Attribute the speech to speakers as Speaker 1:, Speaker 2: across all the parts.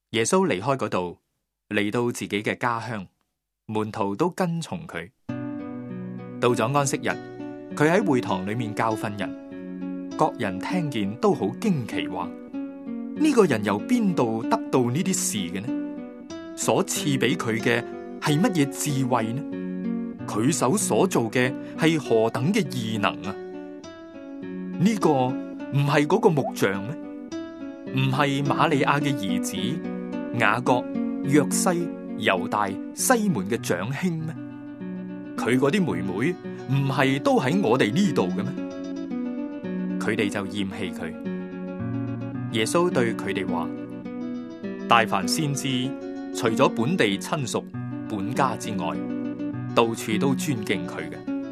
Speaker 1: 耶穌離開嗰度，嚟到自己嘅家鄉，門徒都跟從佢。到咗安息日，佢喺會堂裏面教訓人，各人聽見都好驚奇，話呢個人由邊度得到呢啲事嘅呢？所賜俾佢嘅係乜嘢智慧呢？佢手所做嘅係何等嘅異能啊？呢個唔係嗰個木匠咩？唔係瑪利亞嘅兒子雅各、約西、猶大、西門嘅長兄咩？佢嗰啲妹妹唔係都喺我哋呢度嘅咩？佢哋就厭棄佢。耶穌對佢哋話：大凡先知，除咗本地親屬、本家之外，到處都尊敬佢嘅。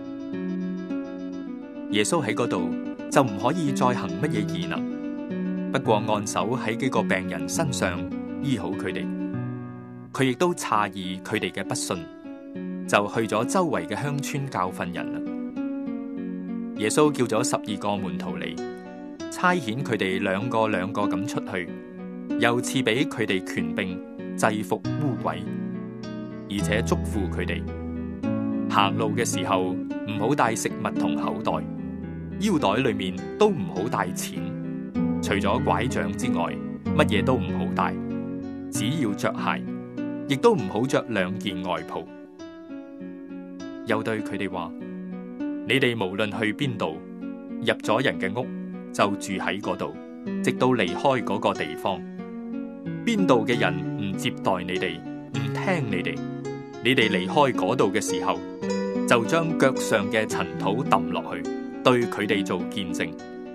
Speaker 1: 耶穌喺嗰度就唔可以再行乜嘢異能，不過按手喺幾個病人身上醫好佢哋。佢亦都詫異佢哋嘅不信，就去咗周圍嘅鄉村教訓人啦。耶穌叫咗12個門徒嚟，差遣佢哋兩個兩個咁出去，又賜俾佢哋權柄制服污鬼，而且囑咐佢哋行路嘅時候唔好帶食物同口袋，腰袋裏面都唔好帶錢，除咗拐杖之外，乜嘢都唔好帶，只要着鞋，亦都唔好着2件外袍。又對佢哋話：你哋無論去邊度，入咗人嘅屋，就住喺嗰度，直到離開嗰個地方。邊度嘅人唔接待你哋，唔聽你哋，你哋離開嗰度嘅時候，就將腳上嘅塵土抌落去，對佢哋做見證。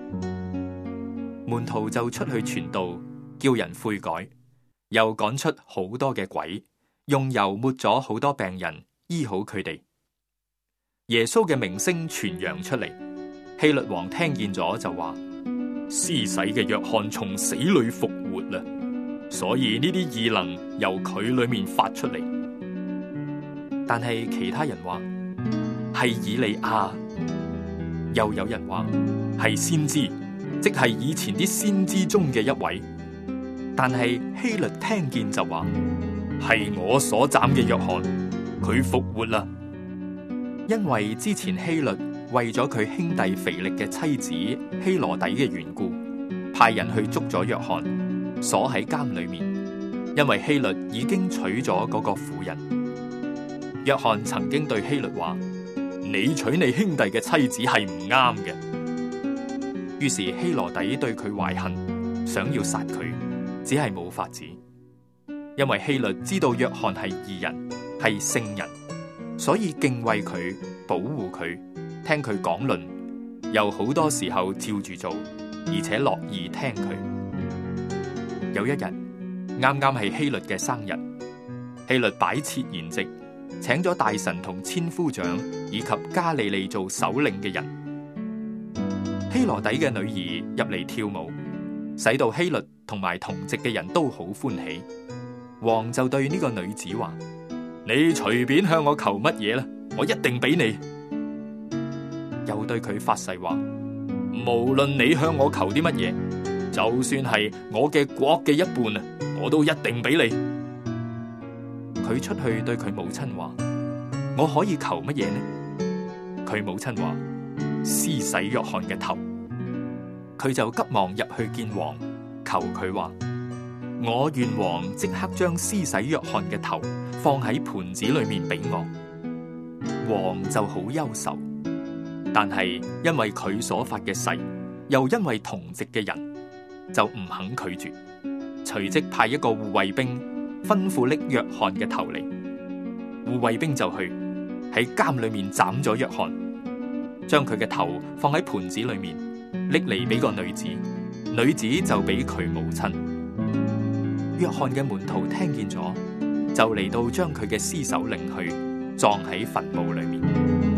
Speaker 1: 門徒就出去傳道，叫人悔改，又趕出好多嘅鬼，用油抹咗好多病人，醫好佢哋。耶穌嘅名聲傳揚出嚟，希律王聽見咗就話：施洗嘅約翰從死裏復活啦，所以呢啲異能由佢裏面發出嚟。但係其他人話係以利亞，又有人話係先知，即係以前啲先知中嘅一位。但係希律聽見就話係我所斬嘅約翰，佢復活啦。因為之前希律為咗佢兄弟腓力嘅妻子希羅底嘅緣故，派人去捉咗約翰，鎖喺監裏面。因為希律已經娶咗嗰個婦人。約翰曾經對希律話：你娶你兄弟嘅妻子係唔啱嘅。於是希羅底對佢懷恨，想要殺佢，只係冇法子。因為希律知道約翰係義人，係聖人，所以敬畏佢，保護佢，聽佢講論，又好多時候照住做，而且樂意聽佢。有一日，啱啱係希律嘅生日，希律擺設筵席，請咗大臣同千夫長以及加利利做首領嘅人。希羅底嘅女兒入嚟跳舞，使到希律同埋同席嘅人都好歡喜。王就對呢個女子話：你隨便向我求乜嘢啦，我一定俾你。又對佢發誓話：無論你向我求啲乜嘢，就算係我嘅國嘅一半啊，我都一定俾你。佢出去對佢母親話：我可以求乜嘢呢？佢母親話：施洗約翰嘅頭。佢就急忙入去見王，求佢話：我願王即刻將施洗約翰嘅頭放喺盤子裏面俾我。王就好憂愁，但係因為佢所發嘅誓，又因為同席嘅人，就唔肯拒絕。隨即派一個護衛兵吩咐拎約翰嘅頭嚟，護衛兵就去喺監裏面斬咗約翰，將佢嘅頭放喺盤子裏面，拎嚟俾個女子，女子就俾佢母親。約翰嘅門徒聽見咗，就嚟到將佢嘅屍首領去，葬喺墳墓裏面。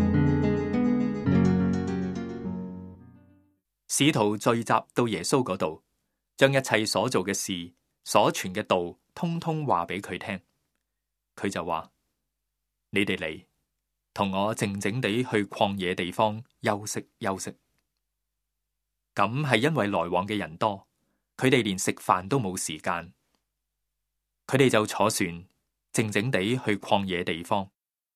Speaker 1: 使徒聚集到耶穌嗰度，將一切所做嘅事、所傳嘅道，通通話俾佢聽。佢就話：你哋嚟，同我靜靜地去曠野地方休息休息。咁係因為來往嘅人多，佢哋連食飯都冇時間。 佢哋就坐船靜靜地去曠野地方。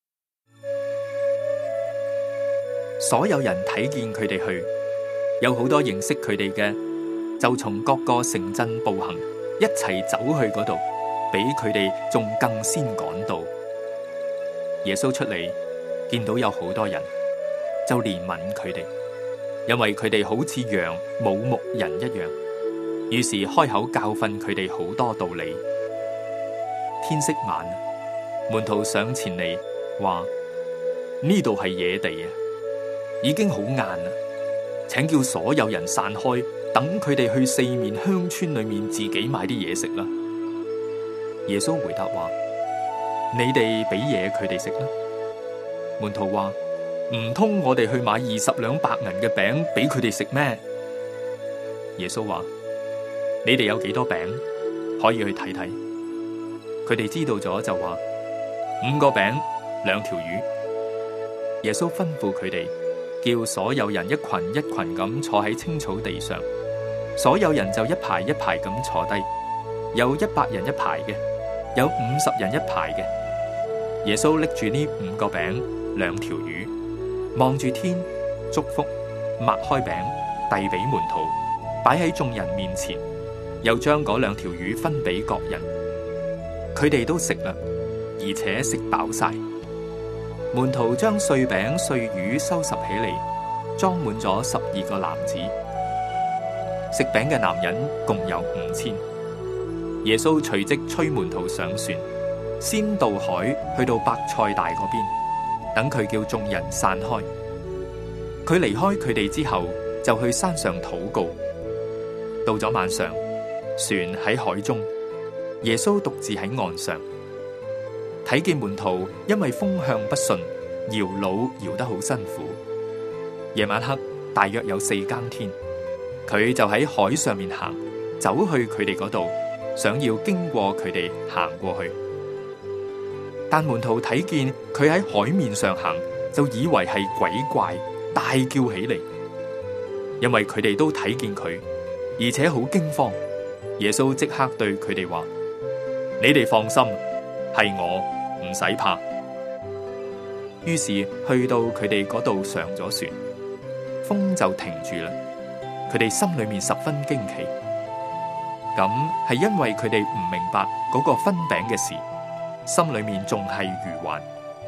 Speaker 1: 所有人睇見佢哋去，有好多認識佢哋嘅，就從各個城鎮步行，一齊走去嗰度，比佢哋仲更先趕到。耶穌出嚟，見到有好多人，就憐憫佢哋，因為佢哋好似羊冇牧人一樣，於是開口教訓佢哋好多道理。天色晚，門徒上前嚟話：呢度係野地啊，已經好晏啦，請叫所有人散開，等佢哋去四面鄉村裏面自己買啲嘢食啦。耶穌回答話：你哋俾嘢佢哋食啦。門徒話：唔通我哋去買20兩白銀嘅餅俾佢哋食咩？耶穌話：你哋有幾多餅，可以去睇睇。佢哋知道咗就話：5個餅2條魚。耶穌吩咐佢哋，叫所有人一群一群咁坐喺青草地上，所有人就一排一排咁坐低，有100人一排嘅，有50人一排嘅。耶穌拎住呢5個餅2條魚，望住天，祝福，擘開餅，遞俾門徒，擺喺眾人面前，又將嗰2條魚分俾各人。佢哋都食啦，而且食飽晒。門徒將碎餅碎魚收拾起嚟，裝滿咗12個籃子。食餅嘅男人共有5000。耶穌隨即催門徒上船，先渡海去到伯賽大嗰邊，等佢叫眾人散開。佢離開佢哋之後，就去山上禱告。到咗晚上，船喺海中，耶穌獨自喺岸上，睇見門徒因為風向不順，搖橹搖得好辛苦。夜晚黑大約有4更天，佢就喺海上面行，走去佢哋嗰度，想要經過佢哋行過去。但門徒睇見佢喺海面上行，就以為係鬼怪，大叫起嚟，因為佢哋都睇見佢，而且好驚慌。耶穌即刻對佢哋話：你哋放心，係我，唔使怕。於是去到佢哋嗰度上咗船，風就停住啦。佢哋心裏面十分驚奇，咁係因為佢哋唔明白嗰個分餅嘅事，心裏面仲係愚頑。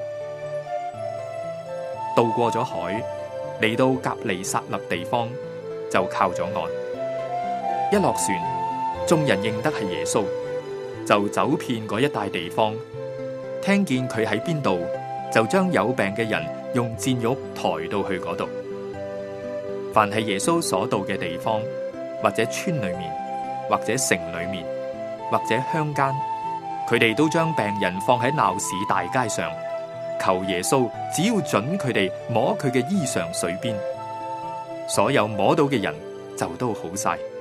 Speaker 1: 渡過咗海，嚟到革尼撒勒地方，就靠咗岸。一落船，眾人認得係耶穌，就走遍嗰一帶地方，聽見佢喺邊度，就將有病嘅人用箭褥抬到去嗰度。凡係耶穌所到嘅地方，或者村裏面，或者城裏面，或者鄉間，佢哋都將病人放喺鬧市大街上，求耶穌只要准佢哋摸佢嘅衣裳水邊，所有摸到嘅人就都好晒。